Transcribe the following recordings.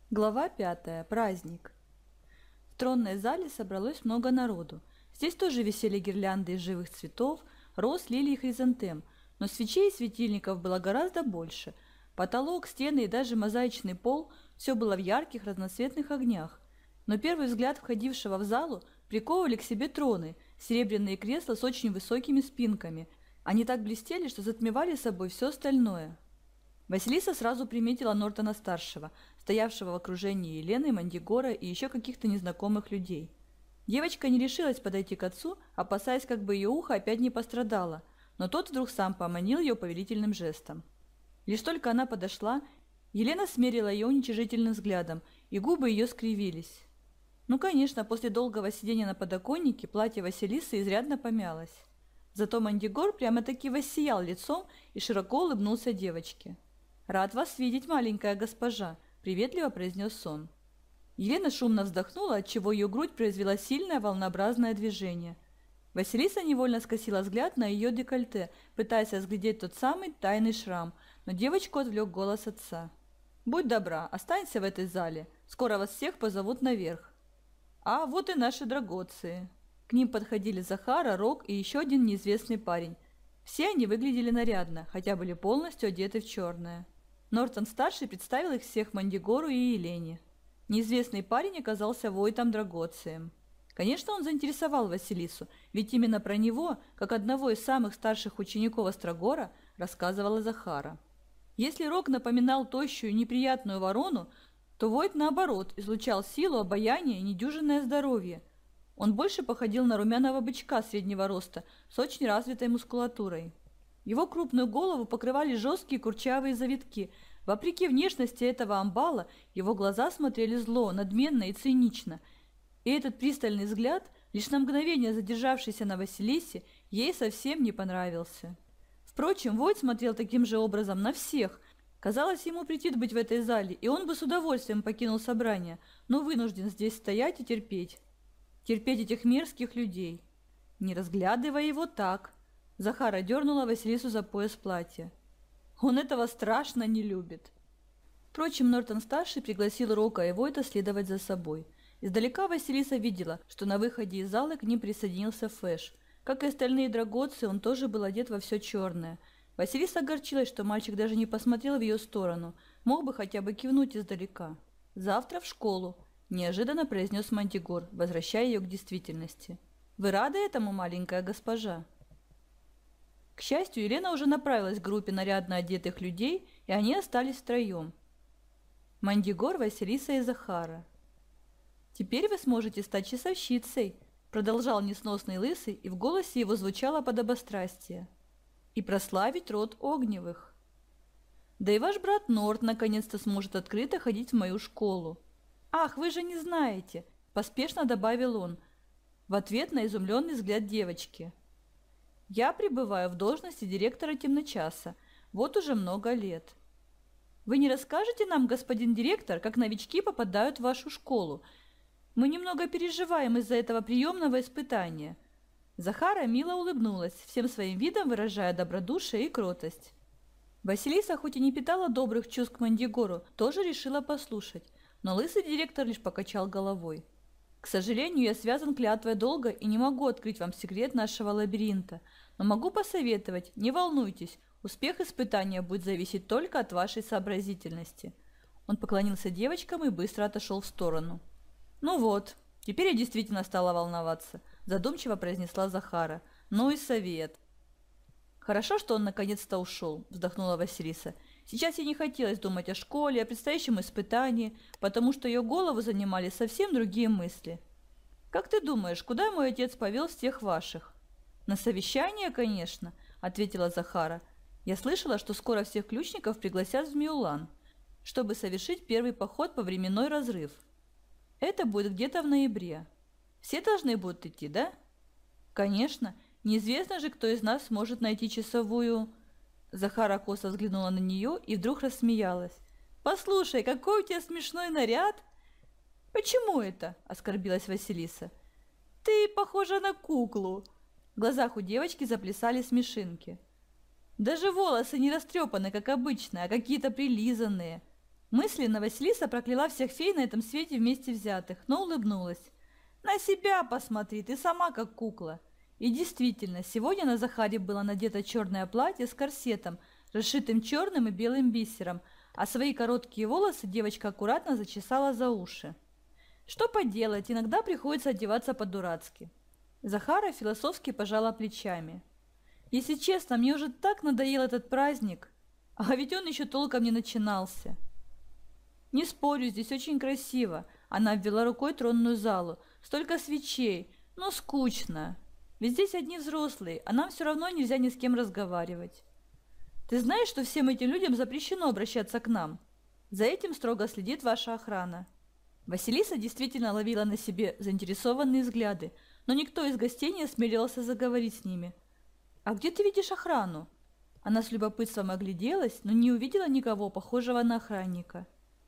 Глава 5. Праздник. В тронной зале собралось много народу. Здесь тоже висели гирлянды из живых цветов, роз, лилий и хризантем, но свечей и светильников было гораздо больше. Потолок, стены и даже мозаичный пол – все было в ярких разноцветных огнях. Но первый взгляд входившего в залу приковывали к себе троны, серебряные кресла с очень высокими спинками. Они так блестели, что затмевали собой все остальное. Василиса сразу приметила Нортона-старшего, стоявшего в окружении Елены, Мандигора и еще каких-то незнакомых людей. Девочка не решилась подойти к отцу, опасаясь, как бы ее ухо опять не пострадало, но тот вдруг сам поманил ее повелительным жестом. Лишь только она подошла, Елена смерила ее уничижительным взглядом, и губы ее скривились. Ну, конечно, после долгого сидения на подоконнике платье Василисы изрядно помялось. Зато Мандигор прямо-таки воссиял лицом и широко улыбнулся девочке. «Рад вас видеть, маленькая госпожа», – приветливо произнес он. Елена шумно вздохнула, отчего ее грудь произвела сильное волнообразное движение. Василиса невольно скосила взгляд на ее декольте, пытаясь разглядеть тот самый тайный шрам, но девочку отвлек голос отца. «Будь добра, останься в этой зале, скоро вас всех позовут наверх». «А вот и наши драгоции». К ним подходили Захара, Рок и еще один неизвестный парень. Все они выглядели нарядно, хотя были полностью одеты в черное. Нортон-старший представил их всех Мандигору и Елене. Неизвестный парень оказался Войтом Драгоцием. Конечно, он заинтересовал Василису, ведь именно про него, как одного из самых старших учеников Острогора, рассказывала Захара. Если Рок напоминал тощую и неприятную ворону, то Войт, наоборот, излучал силу, обаяние и недюжинное здоровье. Он больше походил на румяного бычка среднего роста с очень развитой мускулатурой. Его крупную голову покрывали жесткие курчавые завитки. Вопреки внешности этого амбала, его глаза смотрели зло, надменно и цинично. И этот пристальный взгляд, лишь на мгновение задержавшийся на Василисе, ей совсем не понравился. Впрочем, Войт смотрел таким же образом на всех. Казалось, ему претит быть в этой зале, и он бы с удовольствием покинул собрание, но вынужден здесь стоять и терпеть. Терпеть этих мерзких людей. Не разглядывая его так. Захара дернула Василису за пояс платья. Он этого страшно не любит. Впрочем, Нортон-старший пригласил Рока и Войта следовать за собой. Издалека Василиса видела, что на выходе из зала к ним присоединился Фэш. Как и остальные драгоцы, он тоже был одет во все черное. Василиса огорчилась, что мальчик даже не посмотрел в ее сторону, мог бы хотя бы кивнуть издалека. «Завтра в школу», – неожиданно произнес Мандигор, возвращая ее к действительности. «Вы рады этому, маленькая госпожа?» К счастью, Елена уже направилась к группе нарядно одетых людей, и они остались втроем. Мандигор, Василиса и Захара. «Теперь вы сможете стать часовщицей», – продолжал несносный лысый, и в голосе его звучало подобострастие. «И прославить род Огневых. Да и ваш брат Норт наконец-то сможет открыто ходить в мою школу. Ах, вы же не знаете», – поспешно добавил он, в ответ на изумленный взгляд девочки. «Я пребываю в должности директора темночаса, вот уже много лет. Вы не расскажете нам, господин директор, как новички попадают в вашу школу? Мы немного переживаем из-за этого приемного испытания». Захара мило улыбнулась, всем своим видом выражая добродушие и кротость. Василиса, хоть и не питала добрых чувств к Мандигору, тоже решила послушать, но лысый директор лишь покачал головой. «К сожалению, я связан клятвой долга и не могу открыть вам секрет нашего лабиринта, но могу посоветовать, не волнуйтесь, успех испытания будет зависеть только от вашей сообразительности». Он поклонился девочкам и быстро отошел в сторону. «Ну вот, теперь я действительно стала волноваться», – задумчиво произнесла Захара. «Ну и совет». «Хорошо, что он наконец-то ушел», – вздохнула Василиса. «Сейчас ей не хотелось думать о школе, о предстоящем испытании, потому что ее голову занимали совсем другие мысли. Как ты думаешь, куда мой отец повел всех ваших?» «На совещание, конечно», – ответила Захара. «Я слышала, что скоро всех ключников пригласят в Миулан, чтобы совершить первый поход по временной разрыв. Это будет где-то в ноябре. Все должны будут идти, да?» «Конечно. Неизвестно же, кто из нас сможет найти часовую...» Захара косо взглянула на нее и вдруг рассмеялась. «Послушай, какой у тебя смешной наряд!» «Почему это?» – оскорбилась Василиса. «Ты похожа на куклу!» В глазах у девочки заплясали смешинки. «Даже волосы не растрепаны, как обычно, а какие-то прилизанные. Мысленно Василиса прокляла всех фей на этом свете вместе взятых, но улыбнулась. «На себя посмотри, ты сама как кукла». И действительно, сегодня на Захаре было надето черное платье с корсетом, расшитым черным и белым бисером, а свои короткие волосы девочка аккуратно зачесала за уши. Что поделать, иногда приходится одеваться по-дурацки. Захара философски пожала плечами. «Если честно, мне уже так надоел этот праздник, а ведь он еще толком не начинался». «Не спорю, здесь очень красиво», – она обвела рукой тронную залу. «Столько свечей, но скучно. Ведь здесь одни взрослые, а нам все равно нельзя ни с кем разговаривать. Ты знаешь, что всем этим людям запрещено обращаться к нам? За этим строго следит ваша охрана». Василиса действительно ловила на себе заинтересованные взгляды, но никто из гостей не осмеливался заговорить с ними. «А где ты видишь охрану?» Она с любопытством огляделась, но не увидела никого похожего на охранника.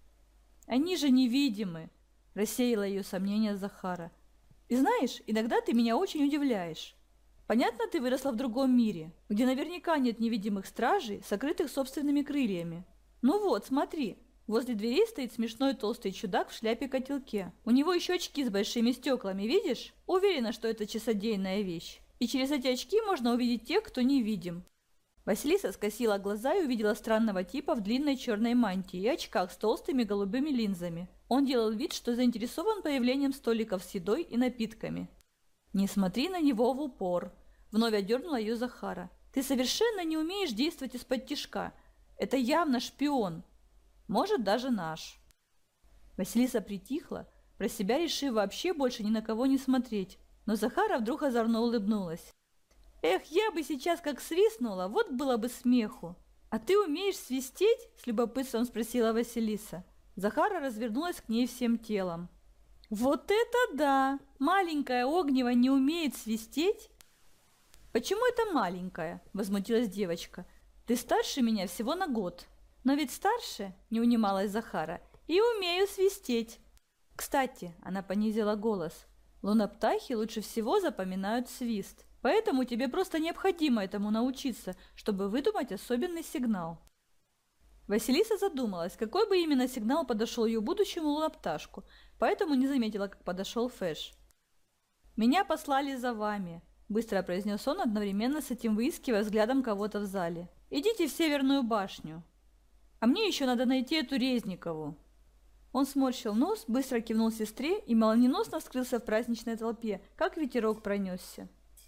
«Они же невидимы», – рассеяла ее сомнения Захара. «И знаешь, иногда ты меня очень удивляешь. Понятно, ты выросла в другом мире, где наверняка нет невидимых стражей, сокрытых собственными крыльями. Ну вот, смотри, возле дверей стоит смешной толстый чудак в шляпе-котелке. У него еще очки с большими стеклами, видишь? Уверена, что это часодейная вещь. И через эти очки можно увидеть тех, кто невидим». Василиса скосила глаза и увидела странного типа в длинной черной мантии и очках с толстыми голубыми линзами. Он делал вид, что заинтересован появлением столиков с едой и напитками. «Не смотри на него в упор», – вновь одернула ее Захара. «Ты совершенно не умеешь действовать из-под тишка. Это явно шпион. Может, даже наш». Василиса притихла, про себя решив вообще больше ни на кого не смотреть. Но Захара вдруг озорно улыбнулась. «Эх, я бы сейчас как свистнула, вот было бы смеху!» «А ты умеешь свистеть?» – с любопытством спросила Василиса. Захара развернулась к ней всем телом. «Вот это да! Маленькая Огнева не умеет свистеть?» «Почему это маленькая?» – возмутилась девочка. «Ты старше меня всего на год». «Но ведь старше?» – не унималась Захара. «И умею свистеть». «Кстати», – она понизила голос, – «луноптахи лучше всего запоминают свист. Поэтому тебе просто необходимо этому научиться, чтобы выдумать особенный сигнал». Василиса задумалась, какой бы именно сигнал подошел ее будущему лунопташку, поэтому не заметила, как подошел Фэш. «Меня послали за вами», – быстро произнес он, одновременно с этим выискивая взглядом кого-то в зале. «Идите в Северную башню. А мне еще надо найти эту Резникову». Он сморщил нос, быстро кивнул сестре и молниеносно скрылся в праздничной толпе, как ветерок пронесся.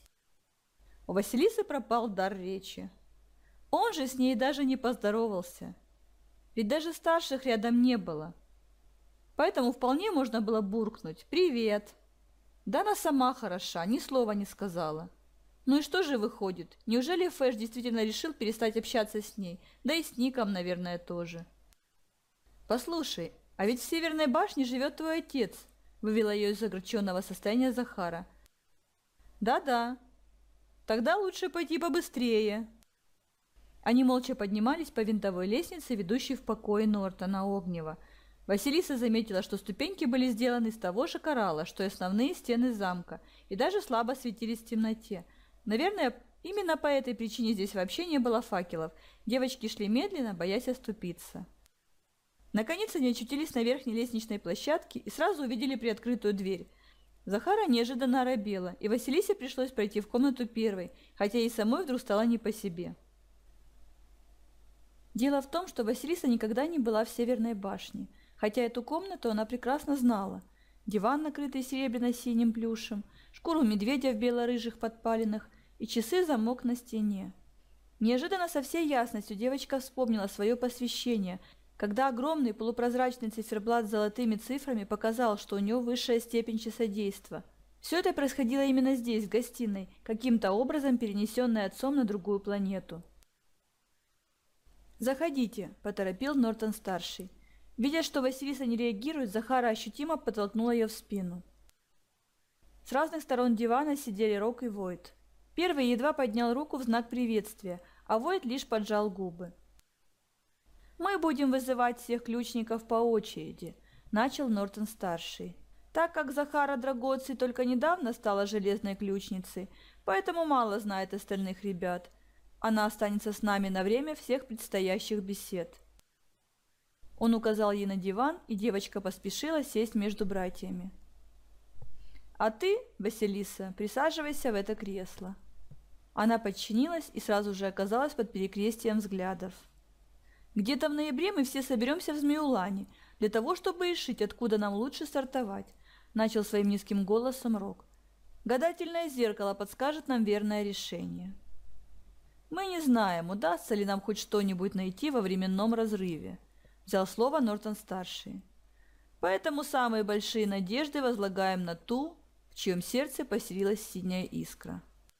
У Василисы пропал дар речи. Он же с ней даже не поздоровался. Ведь даже старших рядом не было. Поэтому вполне можно было буркнуть «Привет». Да она сама хороша, ни слова не сказала. Ну и что же выходит? Неужели Фэш действительно решил перестать общаться с ней? Да и с Ником, наверное, тоже. «Послушай, а ведь в Северной башне живет твой отец», – вывела ее из огорченного состояния Захара. «Да-да. Тогда лучше пойти побыстрее». Они молча поднимались по винтовой лестнице, ведущей в покои Нортона Огнева. Василиса заметила, что ступеньки были сделаны из того же коралла, что и основные стены замка, и даже слабо светились в темноте. Наверное, именно по этой причине здесь вообще не было факелов. Девочки шли медленно, боясь оступиться. Наконец они очутились на верхней лестничной площадке и сразу увидели приоткрытую дверь. Захара неожиданно оробела, и Василисе пришлось пройти в комнату первой, хотя ей самой вдруг стало не по себе. Дело в том, что Василиса никогда не была в Северной башне, хотя эту комнату она прекрасно знала. Диван, накрытый серебряно-синим плюшем, шкуру медведя в бело-рыжих подпалинах и часы-замок на стене. Неожиданно со всей ясностью девочка вспомнила свое посвящение, когда огромный полупрозрачный циферблат с золотыми цифрами показал, что у него высшая степень часодейства. Все это происходило именно здесь, в гостиной, каким-то образом перенесенной отцом на другую планету. «Заходите», – поторопил Нортон-старший. Видя, что Василиса не реагирует, Захара ощутимо подтолкнула ее в спину. С разных сторон дивана сидели Рок и Войт. Первый едва поднял руку в знак приветствия, а Войт лишь поджал губы. «Мы будем вызывать всех ключников по очереди», – начал Нортон-старший. «Так как Захара Драгоций только недавно стала железной ключницей, поэтому мало знает остальных ребят. Она останется с нами на время всех предстоящих бесед». Он указал ей на диван, и девочка поспешила сесть между братьями. «А ты, Василиса, присаживайся в это кресло». Она подчинилась и сразу же оказалась под перекрестием взглядов. «Где-то в ноябре мы все соберемся в Змеулане для того, чтобы решить, откуда нам лучше стартовать», – начал своим низким голосом Рок. «Гадательное зеркало подскажет нам верное решение. Мы не знаем, удастся ли нам хоть что-нибудь найти во временном разрыве», – взял слово Нортон-старший. «Поэтому самые большие надежды возлагаем на ту, в чьем сердце поселилась синяя искра».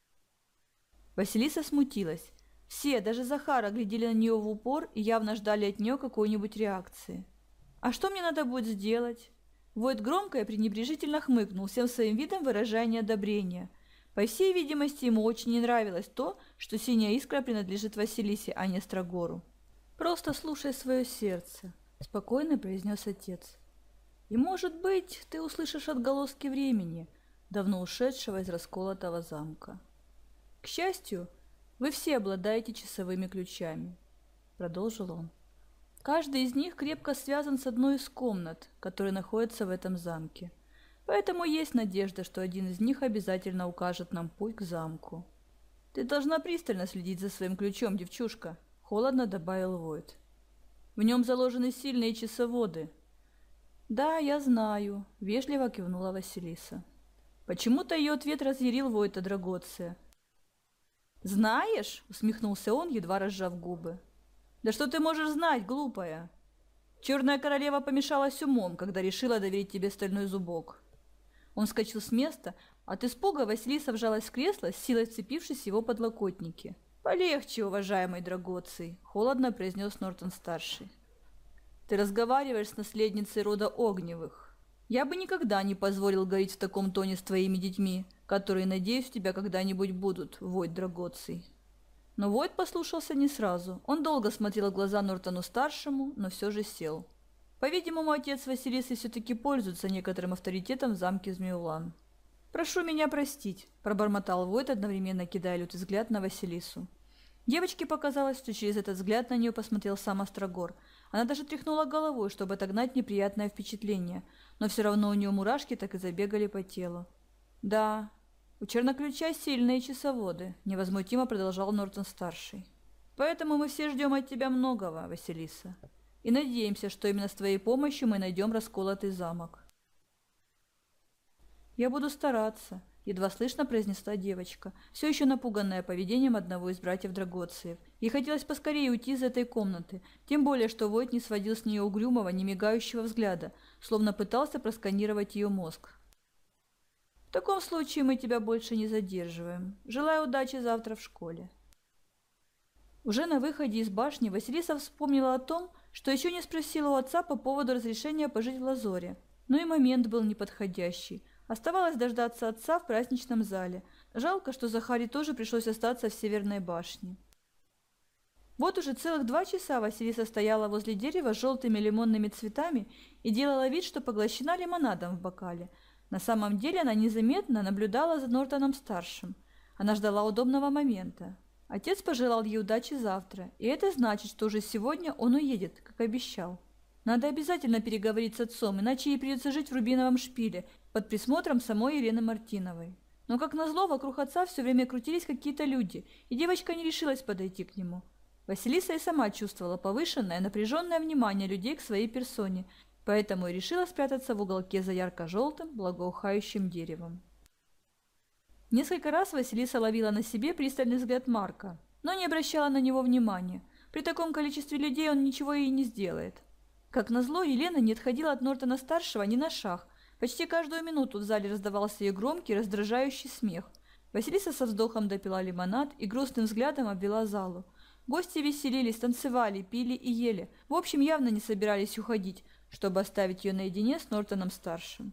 Василиса смутилась. Все, даже Захара, глядели на нее в упор и явно ждали от нее какой-нибудь реакции. «А что мне надо будет сделать?» Войт громко и пренебрежительно хмыкнул, всем своим видом выражая неодобрение. По всей видимости, ему очень не нравилось то, что синяя искра принадлежит Василисе, а не Острогору. «Просто слушай свое сердце», – спокойно произнес отец. «И, может быть, ты услышишь отголоски времени, давно ушедшего из расколотого замка. К счастью, вы все обладаете часовыми ключами», – продолжил он. «Каждый из них крепко связан с одной из комнат, которые находятся в этом замке. Поэтому есть надежда, что один из них обязательно укажет нам путь к замку». «Ты должна пристально следить за своим ключом, девчушка», – холодно добавил Войт. «В нем заложены сильные часоводы». «Да, я знаю», – вежливо кивнула Василиса. Почему-то ее ответ разъярил Войта Драгоция. «Знаешь?» – усмехнулся он, едва разжав губы. «Да что ты можешь знать, глупая? Черная королева помешалась умом, когда решила доверить тебе стальной зубок». Он вскочил с места, от испуга Василиса вжалась в кресло, с силой вцепившись в его подлокотники. «Полегче, уважаемый Драгоций», – холодно произнес Нортон-старший. «Ты разговариваешь с наследницей рода Огневых. Я бы никогда не позволил говорить в таком тоне с твоими детьми, которые, надеюсь, у тебя когда-нибудь будут, Войт Драгоций». Но Войт послушался не сразу. Он долго смотрел в глаза Нортону-старшему, но все же сел. По-видимому, отец Василисы все-таки пользуется некоторым авторитетом в замке Змеулан. «Прошу меня простить», – пробормотал Войт, одновременно кидая лютый взгляд на Василису. Девочке показалось, что через этот взгляд на нее посмотрел сам Острогор. Она даже тряхнула головой, чтобы отогнать неприятное впечатление, но все равно у нее мурашки так и забегали по телу. «Да, у Черноключа сильные часоводы», – невозмутимо продолжал Нортон-старший. «Поэтому мы все ждем от тебя многого, Василиса, и надеемся, что именно с твоей помощью мы найдем расколотый замок». «Я буду стараться», – едва слышно произнесла девочка, все еще напуганная поведением одного из братьев Драгоциев. Ей хотелось поскорее уйти из этой комнаты, тем более, что Войт не сводил с нее угрюмого, немигающего взгляда, словно пытался просканировать ее мозг. «В таком случае мы тебя больше не задерживаем. Желаю удачи завтра в школе». Уже на выходе из башни Василиса вспомнила о том, что еще не спросила у отца по поводу разрешения пожить в Лазоре. Но и момент был неподходящий. Оставалось дождаться отца в праздничном зале. Жалко, что Захаре тоже пришлось остаться в Северной башне. Вот уже целых 2 часа Василиса стояла возле дерева с желтыми лимонными цветами и делала вид, что поглощена лимонадом в бокале. На самом деле она незаметно наблюдала за Нортоном-старшим. Она ждала удобного момента. Отец пожелал ей удачи завтра, и это значит, что уже сегодня он уедет, как обещал. Надо обязательно переговорить с отцом, иначе ей придется жить в Рубиновом шпиле под присмотром самой Елены Мартиновой. Но, как назло, вокруг отца все время крутились какие-то люди, и девочка не решилась подойти к нему. Василиса и сама чувствовала повышенное, напряженное внимание людей к своей персоне, поэтому и решила спрятаться в уголке за ярко-желтым, благоухающим деревом. Несколько раз Василиса ловила на себе пристальный взгляд Марка, но не обращала на него внимания. При таком количестве людей он ничего ей не сделает. Как назло, Елена не отходила от Нортона-старшего ни на шаг. Почти каждую минуту в зале раздавался ее громкий, раздражающий смех. Василиса со вздохом допила лимонад и грустным взглядом обвела залу. Гости веселились, танцевали, пили и ели. В общем, явно не собирались уходить, чтобы оставить ее наедине с Нортоном-старшим.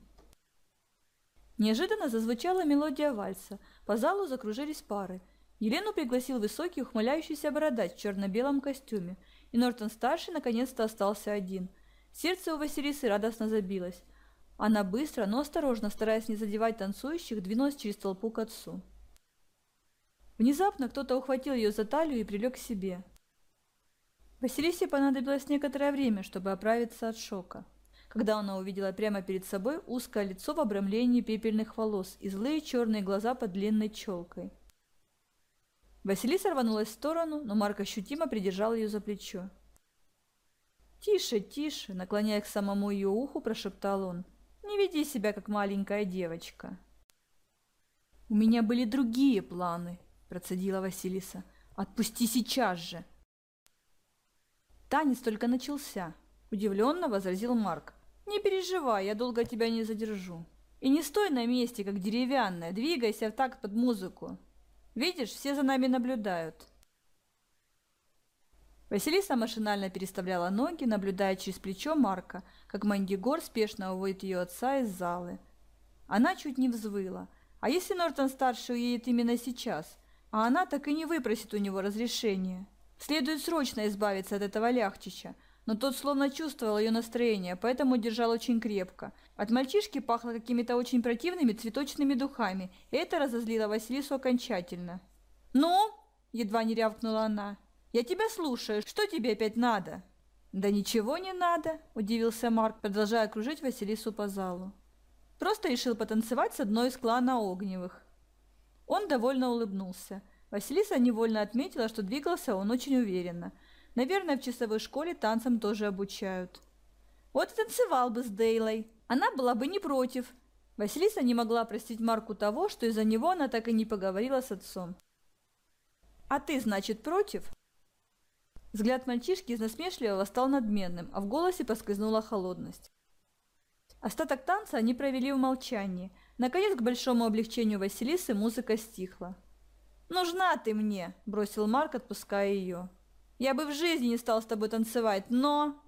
Неожиданно зазвучала мелодия вальса. По залу закружились пары. Елену пригласил высокий, ухмыляющийся бородач в черно-белом костюме, и Нортон-старший наконец-то остался один. Сердце у Василисы радостно забилось. Она быстро, но осторожно, стараясь не задевать танцующих, двинулась через толпу к отцу. Внезапно кто-то ухватил ее за талию и прилег к себе. Василисе понадобилось некоторое время, чтобы оправиться от шока, когда она увидела прямо перед собой узкое лицо в обрамлении пепельных волос и злые черные глаза под длинной челкой. Василиса рванулась в сторону, но Марк ощутимо придержал ее за плечо. «Тише, тише!» – наклоняясь к самому ее уху, прошептал он. «Не веди себя, как маленькая девочка». «У меня были другие планы», – процедила Василиса. «Отпусти сейчас же!» «Танец только начался», – удивленно возразил Марк. «Не переживай, я долго тебя не задержу. И не стой на месте, как деревянная, двигайся в такт под музыку. Видишь, все за нами наблюдают». Василиса машинально переставляла ноги, наблюдая через плечо Марка, как Мандигор спешно уводит ее отца из залы. Она чуть не взвыла. А если Нортон-старший уедет именно сейчас, а она так и не выпросит у него разрешения? Следует срочно избавиться от этого Ляхчича, но тот словно чувствовал ее настроение, поэтому держал очень крепко. От мальчишки пахло какими-то очень противными цветочными духами, и это разозлило Василису окончательно. «Ну?» – едва не рявкнула она. «Я тебя слушаю. Что тебе опять надо?» «Да ничего не надо», – удивился Марк, продолжая кружить Василису по залу. «Просто решил потанцевать с одной из клана Огневых». Он довольно улыбнулся. Василиса невольно отметила, что двигался он очень уверенно. Наверное, в часовой школе танцам тоже обучают. Вот и танцевал бы с Дейлой. Она была бы не против. Василиса не могла простить Марку того, что из-за него она так и не поговорила с отцом. «А ты, значит, против?» Взгляд мальчишки из насмешливого стал надменным, а в голосе поскользнула холодность. Остаток танца они провели в молчании. Наконец, к большому облегчению Василисы, музыка стихла. «Нужна ты мне!» – бросил Марк, отпуская ее. «Я бы в жизни не стал с тобой танцевать, но...»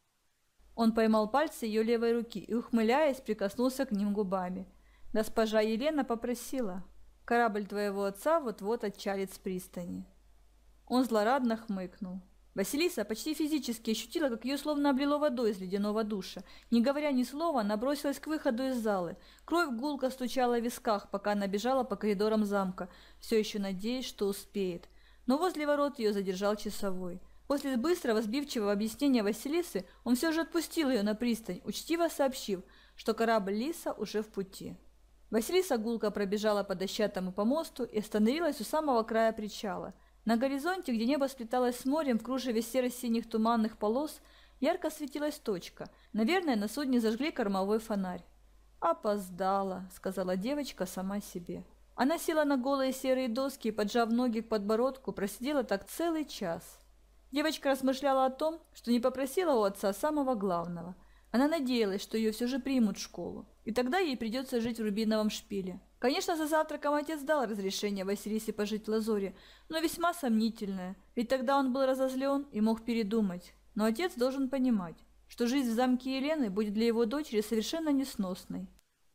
Он поймал пальцы ее левой руки и, ухмыляясь, прикоснулся к ним губами. «Госпожа Елена попросила. Корабль твоего отца вот-вот отчалит с пристани». Он злорадно хмыкнул. Василиса почти физически ощутила, как ее словно облило водой из ледяного душа. Не говоря ни слова, она бросилась к выходу из залы. Кровь гулко стучала в висках, пока она бежала по коридорам замка, все еще надеясь, что успеет. Но возле ворот ее задержал часовой. После быстрого сбивчивого объяснения Василисы он все же отпустил ее на пристань, учтиво сообщив, что корабль Лиса уже в пути. Василиса гулко пробежала по дощатому помосту и остановилась у самого края причала. На горизонте, где небо сплеталось с морем в кружеве серо-синих туманных полос, ярко светилась точка. Наверное, на судне зажгли кормовой фонарь. «Опоздала», — сказала девочка сама себе. Она села на голые серые доски и, поджав ноги к подбородку, просидела так целый час. Девочка размышляла о том, что не попросила у отца самого главного. Она надеялась, что ее все же примут в школу, и тогда ей придется жить в Рубиновом шпиле. Конечно, за завтраком отец дал разрешение Василисе пожить в Лазоре, но весьма сомнительное, ведь тогда он был разозлен и мог передумать. Но отец должен понимать, что жизнь в замке Елены будет для его дочери совершенно несносной.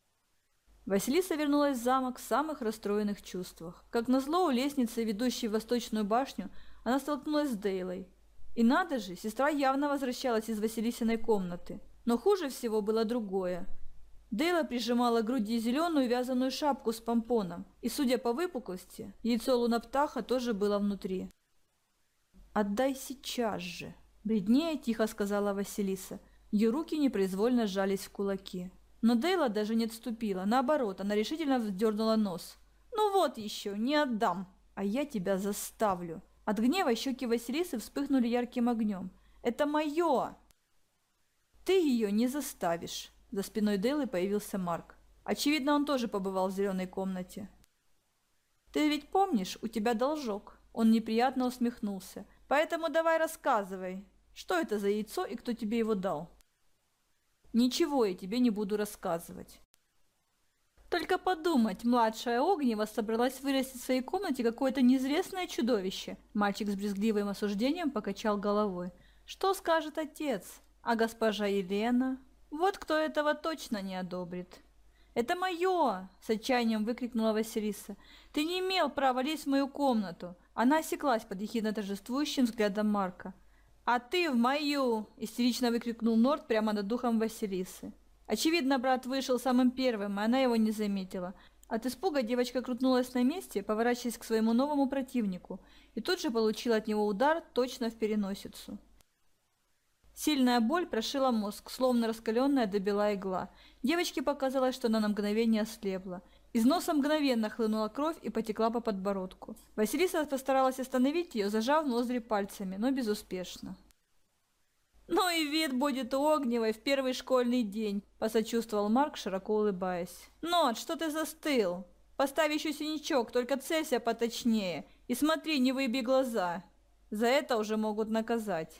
Василиса вернулась в замок в самых расстроенных чувствах. Как назло, у лестницы, ведущей в Восточную башню, она столкнулась с Дейлой. И надо же, сестра явно возвращалась из Василисиной комнаты. Но хуже всего было другое. Дейла прижимала к груди зеленую вязаную шапку с помпоном, и, судя по выпуклости, яйцо луноптаха тоже было внутри. «Отдай сейчас же!» – бледнее тихо сказала Василиса. Ее руки непроизвольно сжались в кулаки. Но Дейла даже не отступила, наоборот, она решительно вздернула нос. «Ну вот еще, не отдам! А я тебя заставлю!» От гнева щеки Василисы вспыхнули ярким огнем. «Это мое!» «Ты ее не заставишь!» За спиной Дейлы появился Марк. Очевидно, он тоже побывал в зеленой комнате. «Ты ведь помнишь, у тебя должок?» Он неприятно усмехнулся. «Поэтому давай рассказывай, что это за яйцо и кто тебе его дал?» «Ничего я тебе не буду рассказывать». Только подумать, младшая Огнева собралась вырастить в своей комнате какое-то неизвестное чудовище. Мальчик с брезгливым осуждением покачал головой. «Что скажет отец? А госпожа Елена? Вот кто этого точно не одобрит». «Это мое!» – с отчаянием выкрикнула Василиса. «Ты не имел права лезть в мою комнату!» Она осеклась под ехидно торжествующим взглядом Марка. «А ты в мою!» – истерично выкрикнул Норт прямо над духом Василисы. Очевидно, брат вышел самым первым, и она его не заметила. От испуга девочка крутнулась на месте, поворачиваясь к своему новому противнику, и тут же получила от него удар точно в переносицу. Сильная боль прошила мозг, словно раскаленная до бела игла. Девочке показалось, что она на мгновение ослепла. Из носа мгновенно хлынула кровь и потекла по подбородку. Василиса постаралась остановить ее, зажав ноздри пальцами, но безуспешно. «Ну и вид будет у Огневой в первый школьный день», – посочувствовал Марк, широко улыбаясь. «Нот, что ты застыл? Поставь еще синячок, только целься поточнее. И смотри, не выеби глаза. За это уже могут наказать».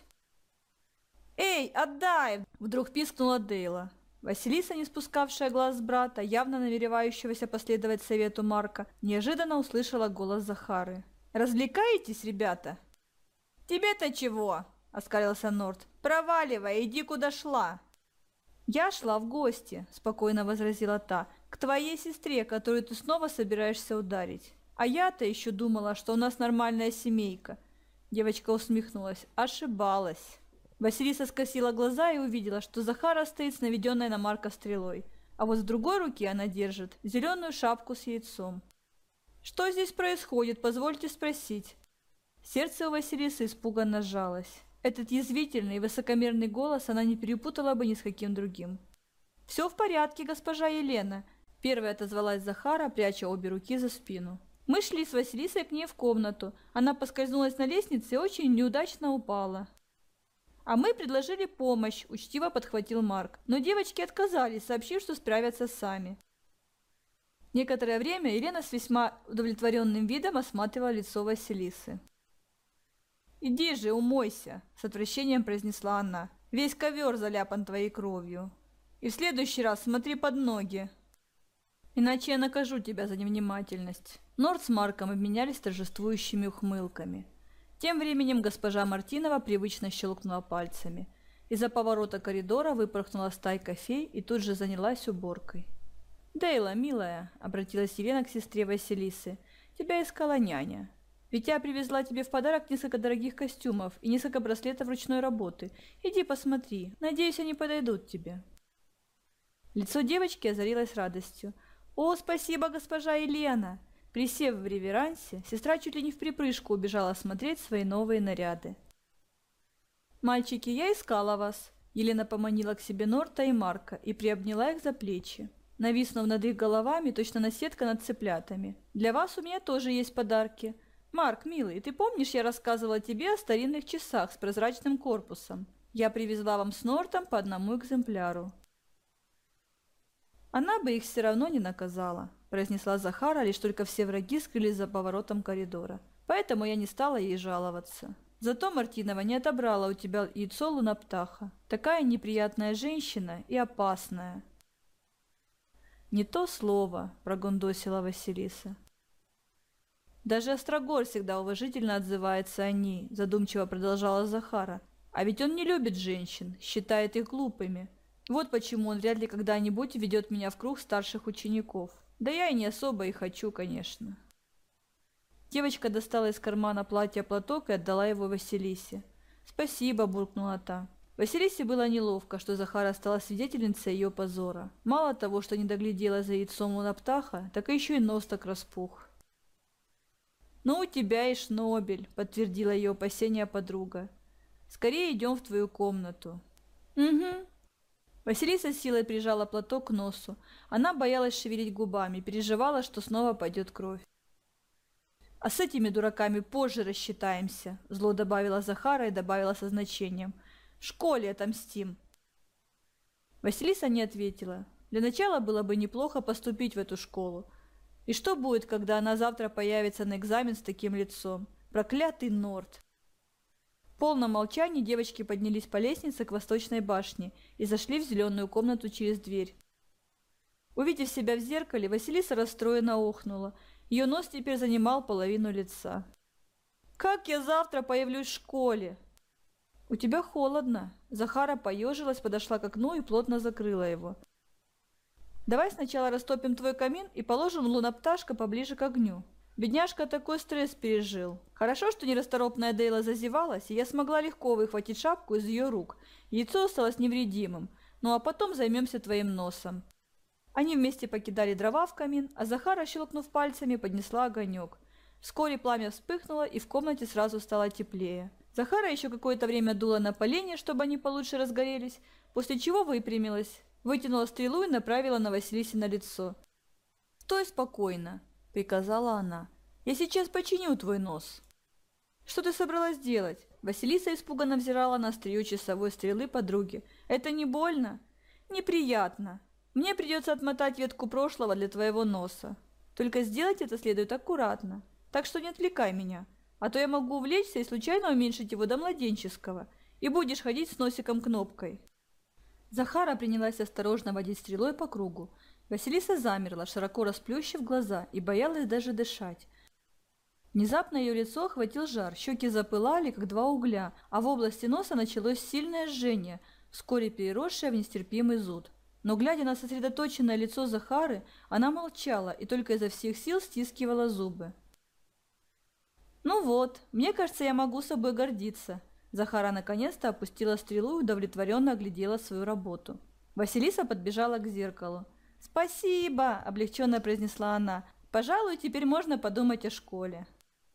«Эй, отдай!» – вдруг пискнула Дейла. Василиса, не спускавшая глаз с брата, явно намеревающегося последовать совету Марка, неожиданно услышала голос Захары. «Развлекаетесь, ребята?» «Тебе-то чего?» – оскалился Норт. «Проваливай, иди куда шла!» «Я шла в гости», – спокойно возразила та, – «к твоей сестре, которую ты снова собираешься ударить. А я-то еще думала, что у нас нормальная семейка». Девочка усмехнулась. «Ошибалась». Василиса скосила глаза и увидела, что Захара стоит с наведенной на Марка стрелой, а вот в другой руке она держит зеленую шапку с яйцом. «Что здесь происходит, позвольте спросить?» Сердце у Василисы испуганно сжалось. Этот язвительный и высокомерный голос она не перепутала бы ни с каким другим. «Все в порядке, госпожа Елена», – первая отозвалась Захара, пряча обе руки за спину. «Мы шли с Василисой к ней в комнату. Она поскользнулась на лестнице и очень неудачно упала». «А мы предложили помощь», – учтиво подхватил Марк. Но девочки отказались, сообщив, что справятся сами. Некоторое время Елена с весьма удовлетворенным видом осматривала лицо Василисы. «Иди же, умойся», – с отвращением произнесла она. «Весь ковер заляпан твоей кровью. И в следующий раз смотри под ноги. Иначе я накажу тебя за невнимательность». Норт с Марком обменялись торжествующими ухмылками. Тем временем госпожа Мартинова привычно щелкнула пальцами. Из-за поворота коридора выпорхнула стайка фей и тут же занялась уборкой. «Дейла, милая», – обратилась Елена к сестре Василисы, – «тебя искала няня. Ведь я привезла тебе в подарок несколько дорогих костюмов и несколько браслетов ручной работы. Иди посмотри, надеюсь, они подойдут тебе». Лицо девочки озарилось радостью. «О, спасибо, госпожа Елена!» Присев в реверансе, сестра чуть ли не вприпрыжку убежала смотреть свои новые наряды. «Мальчики, я искала вас!» Елена поманила к себе Норта и Марка и приобняла их за плечи, нависнув над их головами, точно наседка над цыплятами. «Для вас у меня тоже есть подарки. Марк, милый, ты помнишь, я рассказывала тебе о старинных часах с прозрачным корпусом? Я привезла вам с Нортом по одному экземпляру». «Она бы их все равно не наказала», – произнесла Захара, лишь только все враги скрылись за поворотом коридора. «Поэтому я не стала ей жаловаться. Зато Мартинова не отобрала у тебя яйцо луноптаха. Такая неприятная женщина и опасная». «Не то слово», – прогундосила Василиса. «Даже Острогор всегда уважительно отзывается о ней», – задумчиво продолжала Захара. «А ведь он не любит женщин, считает их глупыми. Вот почему он вряд ли когда-нибудь ведет меня в круг старших учеников. Да я и не особо и хочу, конечно». Девочка достала из кармана платья платок и отдала его Василисе. «Спасибо», – буркнула та. Василисе было неловко, что Захара стала свидетельницей ее позора. Мало того, что не доглядела за яйцом луноптаха, так еще и нос так распух. «Ну, у тебя и шнобель», – подтвердила ее опасения подруга. «Скорее идем в твою комнату». «Угу». Василиса с силой прижала платок к носу. Она боялась шевелить губами, переживала, что снова пойдет кровь. «А с этими дураками позже рассчитаемся», – зло добавила Захара и добавила со значением. «В школе отомстим». Василиса не ответила. Для начала было бы неплохо поступить в эту школу. И что будет, когда она завтра появится на экзамен с таким лицом? Проклятый Норт! В полном молчании девочки поднялись по лестнице к восточной башне и зашли в зеленую комнату через дверь. Увидев себя в зеркале, Василиса расстроенно охнула. Ее нос теперь занимал половину лица. «Как я завтра появлюсь в школе?» «У тебя холодно». Захара поежилась, подошла к окну и плотно закрыла его. «Давай сначала растопим твой камин и положим лунопташка поближе к огню. Бедняжка такой стресс пережил. Хорошо, что нерасторопная Дейла зазевалась, и я смогла легко выхватить шапку из ее рук. Яйцо осталось невредимым. Ну а потом займемся твоим носом». Они вместе покидали дрова в камин, а Захара, щелкнув пальцами, поднесла огонек. Вскоре пламя вспыхнуло, и в комнате сразу стало теплее. Захара еще какое-то время дула на поленья, чтобы они получше разгорелись, после чего выпрямилась, вытянула стрелу и направила на Василисе лицо. «Стой спокойно», — приказала она. «Я сейчас починю твой нос». «Что ты собралась делать?» Василиса испуганно взирала на острие часовой стрелы подруги. «Это не больно?» «Неприятно. Мне придется отмотать ветку прошлого для твоего носа. Только сделать это следует аккуратно. Так что не отвлекай меня, а то я могу увлечься и случайно уменьшить его до младенческого, и будешь ходить с носиком кнопкой». Захара принялась осторожно водить стрелой по кругу. Василиса замерла, широко расплющив глаза, и боялась даже дышать. Внезапно ее лицо охватил жар, щеки запылали, как два угля, а в области носа началось сильное жжение, вскоре переросшее в нестерпимый зуд. Но, глядя на сосредоточенное лицо Захары, она молчала и только изо всех сил стискивала зубы. «Ну вот, мне кажется, я могу собой гордиться». Захара наконец-то опустила стрелу и удовлетворенно оглядела свою работу. Василиса подбежала к зеркалу. «Спасибо!» – облегченно произнесла она. «Пожалуй, теперь можно подумать о школе».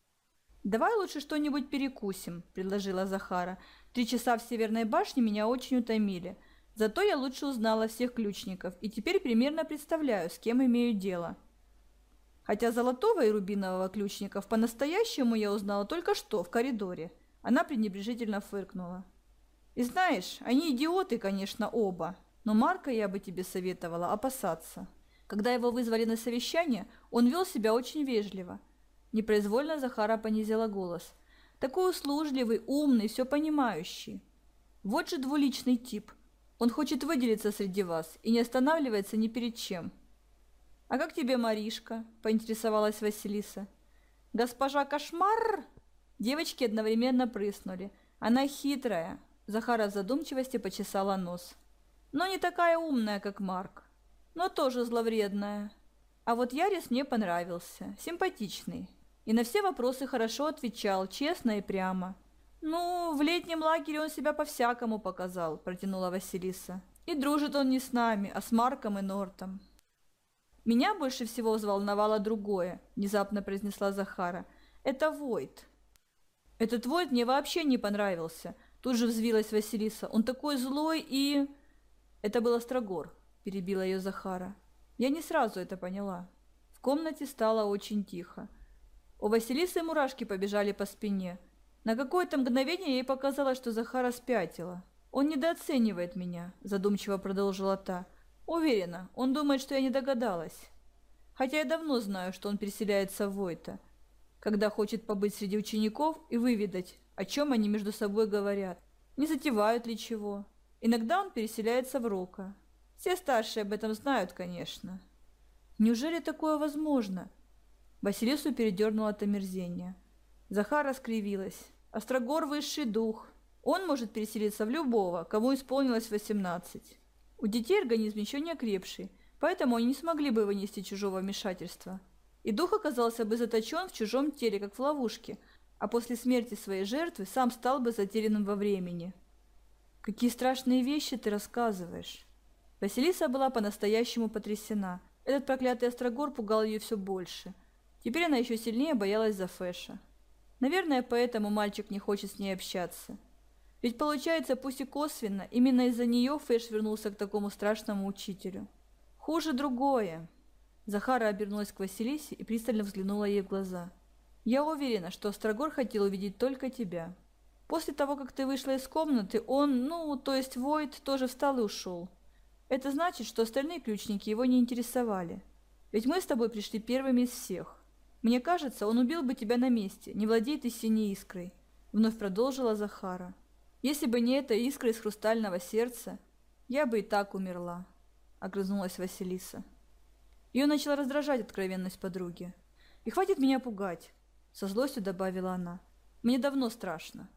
«Давай лучше что-нибудь перекусим», – предложила Захара. «3 часа в Северной башне меня очень утомили. Зато я лучше узнала всех ключников и теперь примерно представляю, с кем имею дело». Хотя Золотого и Рубинового ключников по-настоящему я узнала только что, в коридоре. Она пренебрежительно фыркнула. «И знаешь, они идиоты, конечно, оба, но Марка я бы тебе советовала опасаться». Когда его вызвали на совещание, он вел себя очень вежливо. Непроизвольно Захара понизила голос. «Такой услужливый, умный, все понимающий. Вот же двуличный тип. Он хочет выделиться среди вас и не останавливается ни перед чем». «А как тебе Маришка?» – поинтересовалась Василиса. «Госпожа Кошмар!» Девочки одновременно прыснули. «Она хитрая!» Захара в задумчивости почесала нос. «Но не такая умная, как Марк. Но тоже зловредная. А вот Ярис мне понравился. Симпатичный. И на все вопросы хорошо отвечал, честно и прямо». «Ну, в летнем лагере он себя по-всякому показал», – протянула Василиса. «И дружит он не с нами, а с Марком и Нортом». «Меня больше всего взволновало другое», – внезапно произнесла Захара. «Это Войт». «Этот Войт мне вообще не понравился», – тут же взвилась Василиса. «Он такой злой и...» «Это был Острогор», – перебила ее Захара. «Я не сразу это поняла». В комнате стало очень тихо. У Василисы мурашки побежали по спине. На какое-то мгновение ей показалось, что Захара спятила. «Он недооценивает меня», – задумчиво продолжила та. «Уверена, он думает, что я не догадалась. Хотя я давно знаю, что он переселяется в Войта, когда хочет побыть среди учеников и выведать, о чем они между собой говорят. Не затевают ли чего. Иногда он переселяется в Рока. Все старшие об этом знают, конечно». «Неужели такое возможно?» Василису передернуло от омерзения. Захара скривилась. «Острогор – высший дух. Он может переселиться в любого, кому исполнилось 18. У детей организм еще не окрепший, поэтому они не смогли бы вынести чужого вмешательства. И дух оказался бы заточен в чужом теле, как в ловушке, а после смерти своей жертвы сам стал бы затерянным во времени». «Какие страшные вещи ты рассказываешь!» Василиса была по-настоящему потрясена. Этот проклятый Острогор пугал ее все больше. Теперь она еще сильнее боялась за Фэша. Наверное, поэтому мальчик не хочет с ней общаться. Ведь получается, пусть и косвенно, именно из-за нее Фэш вернулся к такому страшному учителю. Хуже другое. Захара обернулась к Василисе и пристально взглянула ей в глаза. «Я уверена, что Острогор хотел увидеть только тебя. После того, как ты вышла из комнаты, он, то есть Войт, тоже встал и ушел. Это значит, что остальные ключники его не интересовали. Ведь мы с тобой пришли первыми из всех. Мне кажется, он убил бы тебя на месте, не владея ты синей искрой», — вновь продолжила Захара. «Если бы не эта искра из хрустального сердца, я бы и так умерла», — огрызнулась Василиса. Ее начала раздражать откровенность подруги. «И хватит меня пугать», — со злостью добавила она. «Мне давно страшно».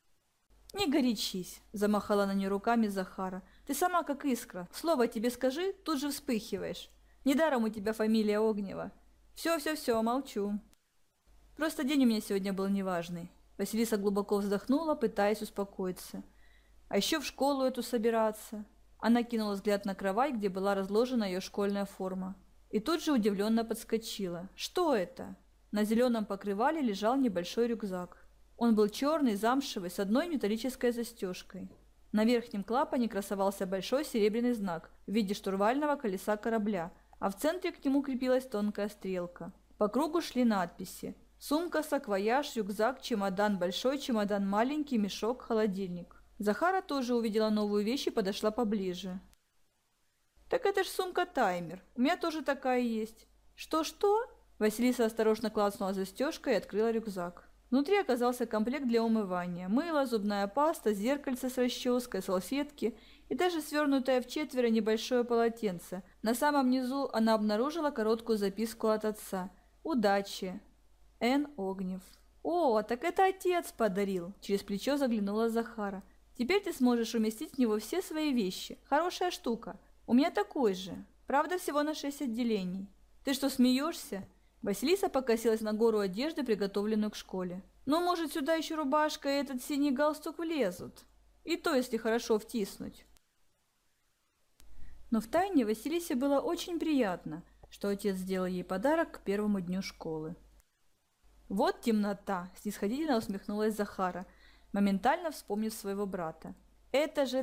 «Не горячись», — замахала на нее руками Захара. «Ты сама как искра. Слово тебе скажи, тут же вспыхиваешь. Недаром у тебя фамилия Огнева. Все, молчу. Просто день у меня сегодня был неважный». Василиса глубоко вздохнула, пытаясь успокоиться. «А еще в школу эту собираться. Она кинула взгляд на кровать, где была разложена ее школьная форма. И тут же удивленно подскочила. Что это? На зеленом покрывале лежал небольшой рюкзак. Он был черный, замшевый, с одной металлической застежкой. На верхнем клапане красовался большой серебряный знак в виде штурвального колеса корабля, а в центре к нему крепилась тонкая стрелка. По кругу шли надписи: сумка, саквояж, рюкзак, чемодан большой, чемодан маленький, мешок, холодильник. Захара тоже увидела новую вещь и подошла поближе. «Так это ж сумка-таймер. У меня тоже такая есть». «Что-что?» Василиса осторожно клацнула застежкой и открыла рюкзак. Внутри оказался комплект для умывания. Мыло, зубная паста, зеркальце с расческой, салфетки и даже свернутое вчетверо небольшое полотенце. На самом низу она обнаружила короткую записку от отца. «Удачи. Н. Огнев». «О, так это отец подарил!» Через плечо заглянула Захара. «Теперь ты сможешь уместить в него все свои вещи. Хорошая штука. У меня такой же. Правда, всего на 6 отделений». «Ты что, смеешься?» Василиса покосилась на гору одежды, приготовленную к школе. «Ну, может, сюда еще рубашка и этот синий галстук влезут. И то, если хорошо втиснуть». Но втайне Василисе было очень приятно, что отец сделал ей подарок к первому дню школы. «Вот темнота!» – снисходительно усмехнулась Захара, моментально вспомнив своего брата. «Это же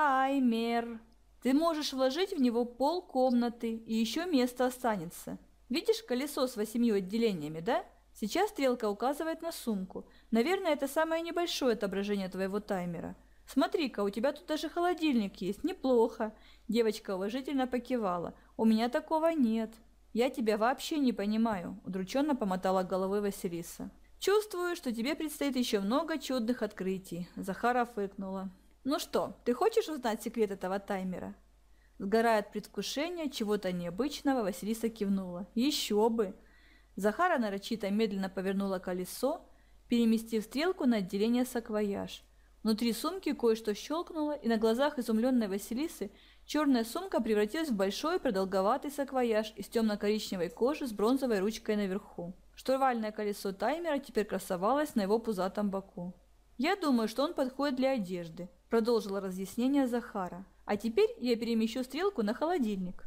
таймер! Ты можешь вложить в него полкомнаты, и еще место останется. Видишь колесо с 8 отделениями, да? Сейчас стрелка указывает на сумку. Наверное, это самое небольшое отображение твоего таймера. Смотри-ка, у тебя тут даже холодильник есть. Неплохо». Девочка уважительно покивала. «У меня такого нет». «Я тебя вообще не понимаю», – удрученно помотала головой Василиса. «Чувствую, что тебе предстоит еще много чудных открытий», – Захара фыркнула. «Ну что, ты хочешь узнать секрет этого таймера?» Сгорая от предвкушения чего-то необычного, Василиса кивнула. «Еще бы!» Захара нарочито медленно повернула колесо, переместив стрелку на отделение саквояж. Внутри сумки кое-что щелкнуло, и на глазах изумленной Василисы черная сумка превратилась в большой продолговатый саквояж из темно-коричневой кожи с бронзовой ручкой наверху. Штурвальное колесо таймера теперь красовалось на его пузатом боку. «Я думаю, что он подходит для одежды», – продолжила разъяснение Захара. «А теперь я перемещу стрелку на холодильник».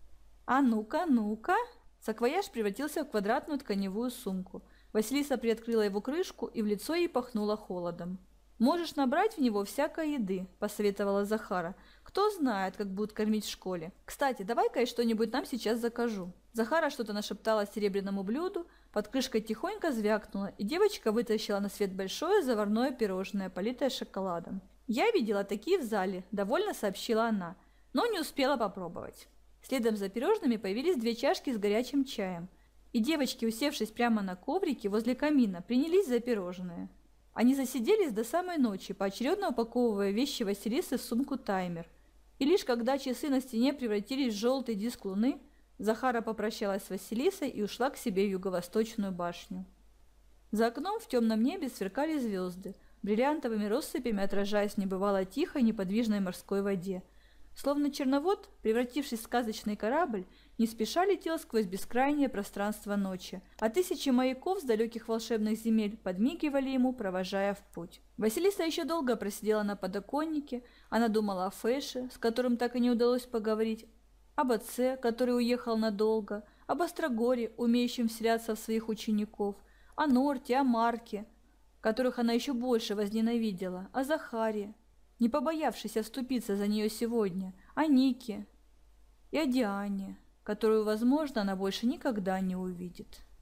«А ну-ка, ну-ка!» Саквояж превратился в квадратную тканевую сумку. Василиса приоткрыла его крышку, и в лицо ей пахнуло холодом. «Можешь набрать в него всякой еды», – посоветовала Захара. «Кто знает, как будут кормить в школе. Кстати, давай-ка я что-нибудь нам сейчас закажу». Захара что-то нашептала серебряному блюду, под крышкой тихонько звякнула, и девочка вытащила на свет большое заварное пирожное, политое шоколадом. «Я видела такие в зале», – довольно сообщила она, но не успела попробовать. Следом за пирожными появились 2 чашки с горячим чаем, и девочки, усевшись прямо на коврике возле камина, принялись за пирожное. Они засиделись до самой ночи, поочередно упаковывая вещи Василисы в сумку-таймер. И лишь когда часы на стене превратились в желтый диск луны, Захара попрощалась с Василисой и ушла к себе в юго-восточную башню. За окном в темном небе сверкали звезды, бриллиантовыми россыпями отражаясь в небывало тихой неподвижной морской воде. Словно черновод, превратившись в сказочный корабль, не спеша летел сквозь бескрайнее пространство ночи, а тысячи маяков с далеких волшебных земель подмигивали ему, провожая в путь. Василиса еще долго просидела на подоконнике, она думала о Фэше, с которым так и не удалось поговорить, об отце, который уехал надолго, об Острогоре, умеющем вселяться в своих учеников, о Норте, о Марке, которых она еще больше возненавидела, о Захаре, не побоявшейся вступиться за нее сегодня, о Нике и о Диане, которую, возможно, она больше никогда не увидит.